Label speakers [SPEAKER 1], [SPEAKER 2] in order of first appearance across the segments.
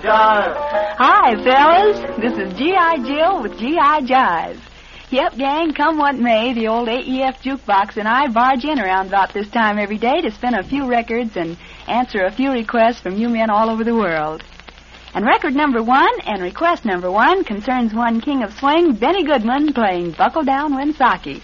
[SPEAKER 1] Jive.
[SPEAKER 2] Hi, fellas. This is G.I. Jill with G.I. Jive. Yep, gang, come what may, the old AEF jukebox and I barge in around about this time every day to spin a few records and answer a few requests from you men all over the world. And record number 1 and request number 1 concerns one king of swing, Benny Goodman, playing Buckle Down Winsaki.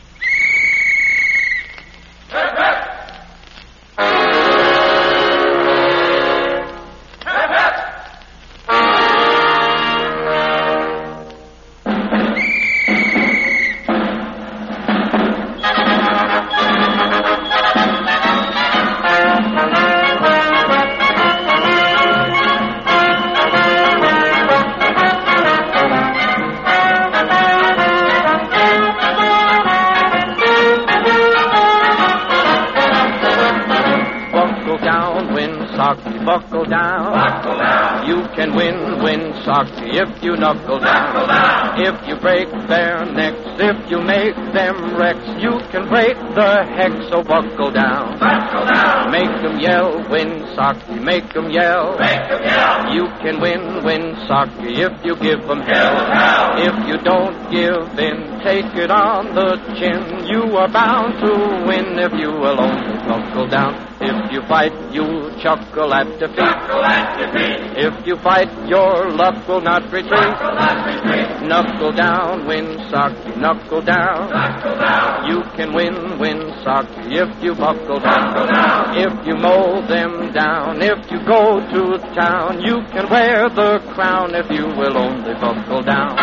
[SPEAKER 3] Buckle down.
[SPEAKER 1] Buckle down.
[SPEAKER 3] You can win Winsaki if you knuckle down.
[SPEAKER 1] Buckle down.
[SPEAKER 3] If you break their necks, if you make them wrecks, you can break the heck, so buckle down.
[SPEAKER 1] Buckle down.
[SPEAKER 3] Make them yell, Winsaki, make them yell.
[SPEAKER 1] Make them yell.
[SPEAKER 3] You can win Winsaki if you give them hell.
[SPEAKER 1] Hell.
[SPEAKER 3] If you don't give in, take it on the chin. You are bound to win if you will only buckle down. If you fight, you chuckle at defeat.
[SPEAKER 1] Chuckle at defeat.
[SPEAKER 3] If you fight, your luck will not retreat.
[SPEAKER 1] Chuckle not retreat.
[SPEAKER 3] Knuckle down, Winsaki, knuckle down.
[SPEAKER 1] Buckle down.
[SPEAKER 3] You can win Winsaki if you buckle down.
[SPEAKER 1] Buckle down.
[SPEAKER 3] If you mow them down, if you go to town, you can wear the crown if you will only buckle down.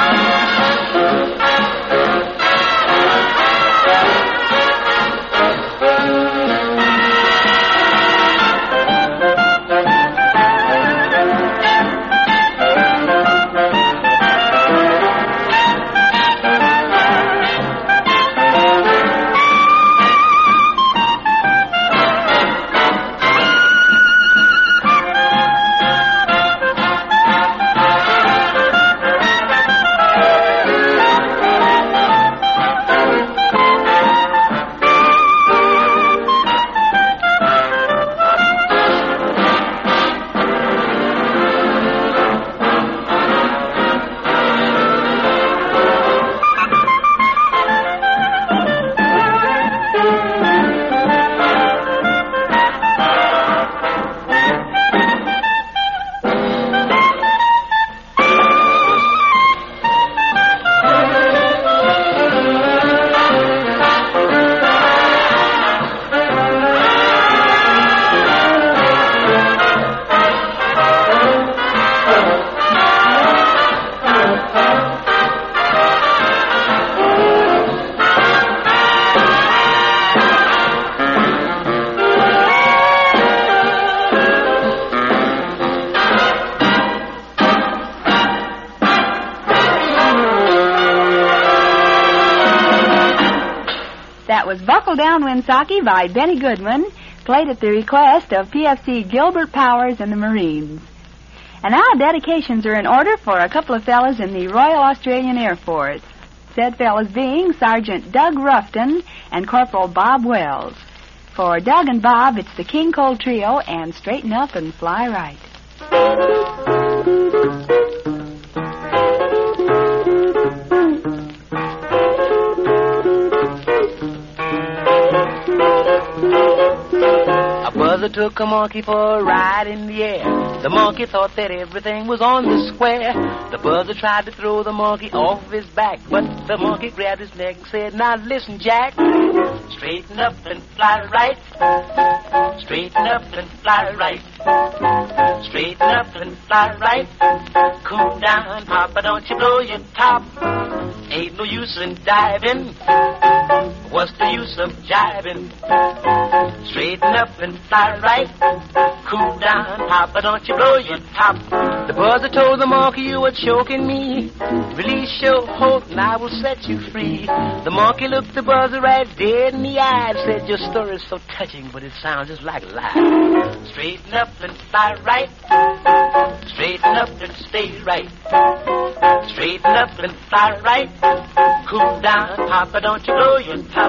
[SPEAKER 2] That was Buckle Down Winsaki by Benny Goodman, played at the request of PFC Gilbert Powers and the Marines. And now dedications are in order for a couple of fellas in the Royal Australian Air Force. Said fellas being Sergeant Doug Ruffton and Corporal Bob Wells. For Doug and Bob, it's the King Cole Trio and Straighten Up and Fly Right.
[SPEAKER 4] A buzzer took a monkey for a ride in the air. The monkey thought that everything was on the square. The buzzer tried to throw the monkey off his back, but the monkey grabbed his neck and said, "Now listen, Jack, straighten up and fly right. Straighten up and fly right. Straighten up and fly right. Cool down, Papa, don't you blow your top. Ain't no use in diving. What's the use of jiving? Straighten up and fly right. Cool down, Papa, don't you blow your top." The buzzer told the monkey, "You are choking me. Release your hold and I will set you free." The monkey looked the buzzer right dead in the eye and said, "Your story is so touching, but it sounds just like a lie. Straighten up and fly right. Straighten up and stay right. Straighten up and fly right. Cool down, Papa, don't you blow your top."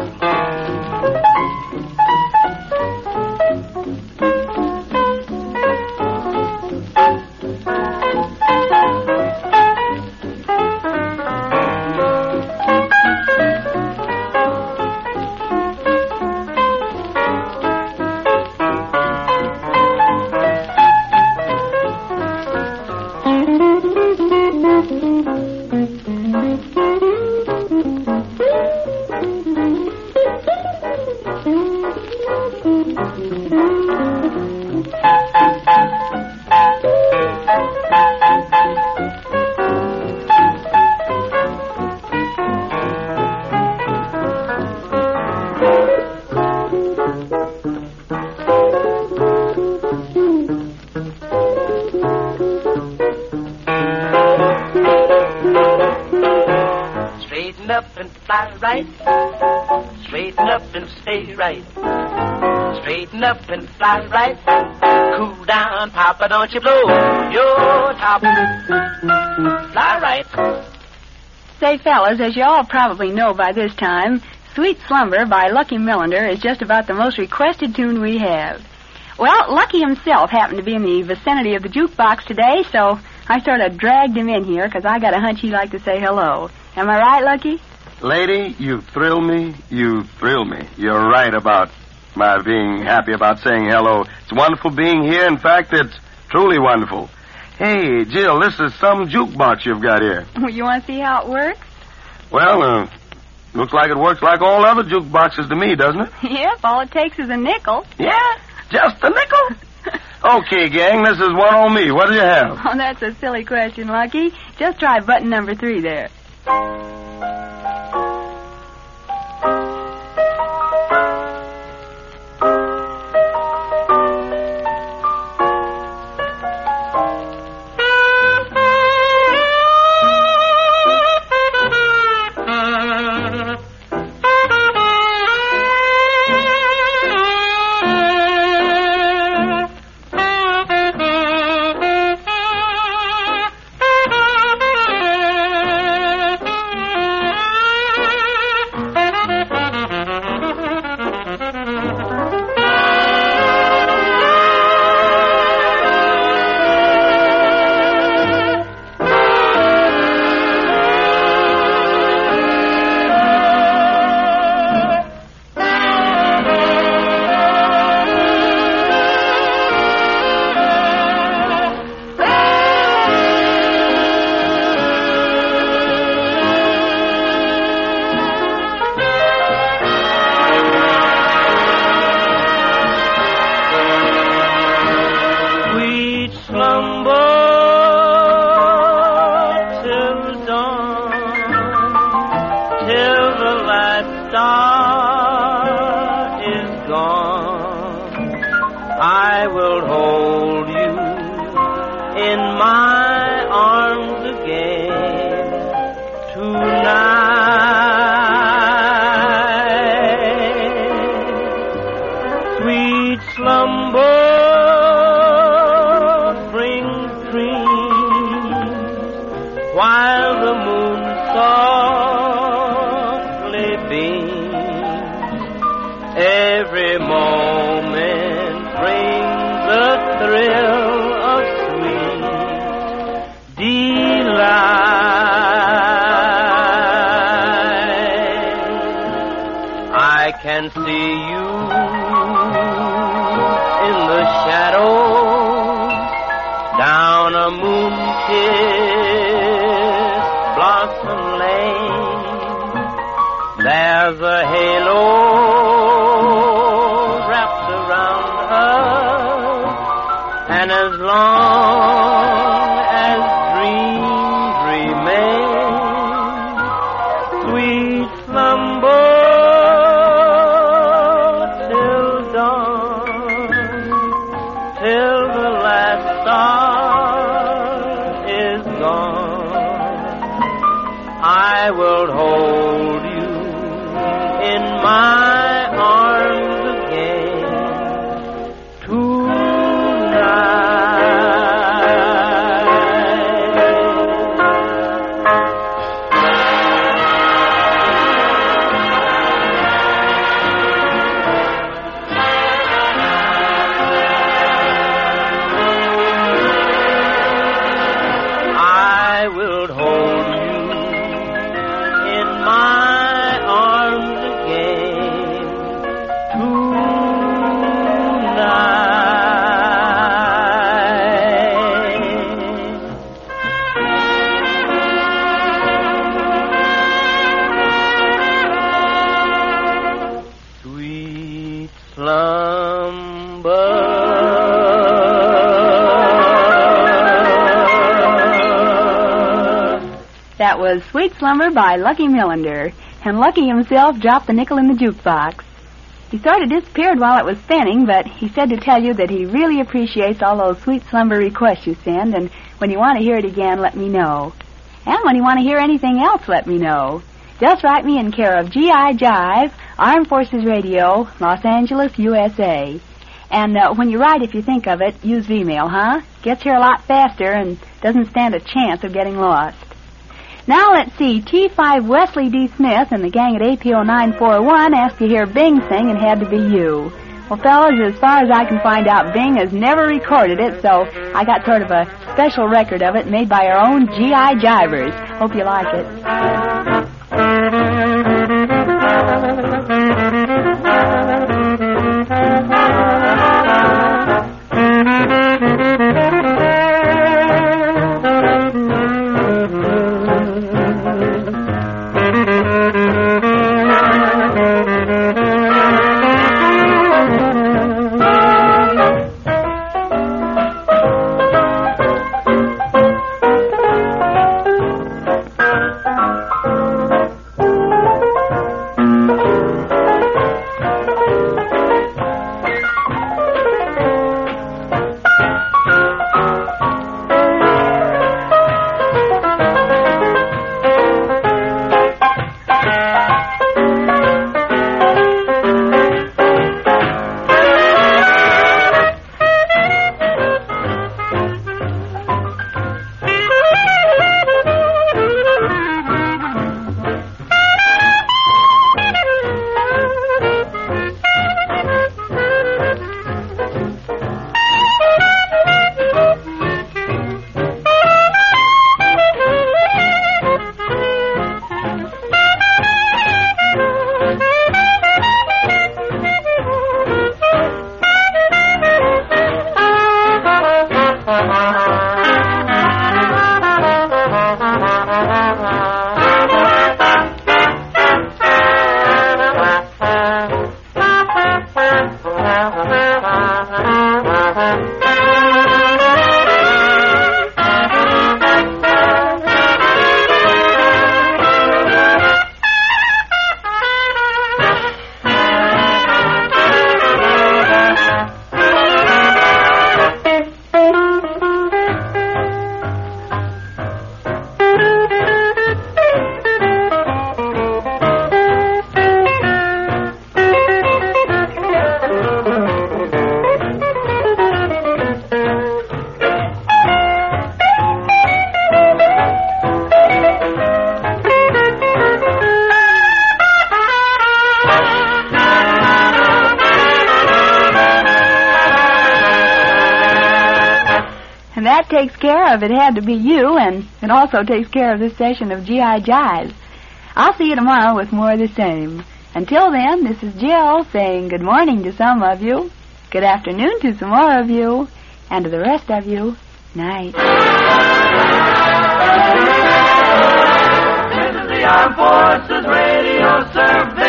[SPEAKER 4] and fly right. Straighten up and stay right. Straighten up and fly right. Cool down, Papa, don't you blow your top. Fly right.
[SPEAKER 2] Say, fellas, as you all probably know by this time, Sweet Slumber by Lucky Millender is just about the most requested tune we have. Well, Lucky himself happened to be in the vicinity of the jukebox today, so I sort of dragged him in here because I got a hunch he'd like to say hello. Am I right, Lucky?
[SPEAKER 5] Lady, you thrill me. You thrill me. You're right about my being happy about saying hello. It's wonderful being here. In fact, it's truly wonderful. Hey, Jill, this is some jukebox you've got here.
[SPEAKER 2] You want to see how it works?
[SPEAKER 5] Well, looks like it works like all other jukeboxes to me, doesn't it?
[SPEAKER 2] Yep, all it takes is a nickel.
[SPEAKER 5] Yeah, just a nickel. Okay, gang, this is one on me. What do you have?
[SPEAKER 2] Oh, that's a silly question, Lucky. Just try button number 3 there.
[SPEAKER 3] Can see you in the shadows down a moon-kissed blossom lane. There's a halo wrapped around us, and as long as dreams remain, sweet slumber till the last star is gone. I will hold you in my arms again
[SPEAKER 2] That was Sweet Slumber by Lucky Millender, and Lucky himself dropped the nickel in the jukebox. He sort of disappeared while it was spinning, but he said to tell you that he really appreciates all those Sweet Slumber requests you send, and when you want to hear it again, let me know. And when you want to hear anything else, let me know. just write me in care of G.I. Jive, Armed Forces Radio, Los Angeles, USA. And when you write, if you think of it, use V-mail, huh? Gets here a lot faster and doesn't stand a chance of getting lost. Now let's see. T5 Wesley D. Smith and the gang at APO 941 asked to hear Bing sing and had to be you. Well, fellas, as far as I can find out, Bing has never recorded it, so I got sort of a special record of it made by our own G.I. Jivers. Hope you like it. That takes care of It Had to Be You, and it also takes care of this session of G.I. Jive. I'll see you tomorrow with more of the same. Until then, this is Jill saying good morning to some of you, good afternoon to some more of you, and to the rest of you, night.
[SPEAKER 1] This is the Armed Forces Radio Service.